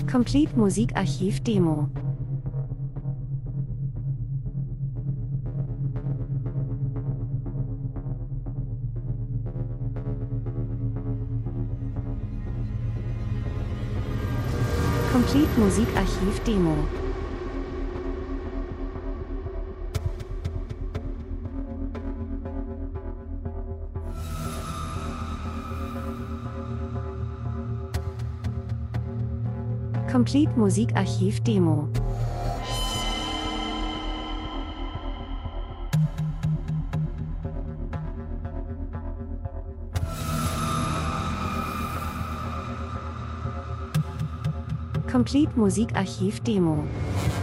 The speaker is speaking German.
Complete Musikarchiv Demo. Complete Musikarchiv Demo. Complete Musikarchiv Demo. Complete Musikarchiv Demo.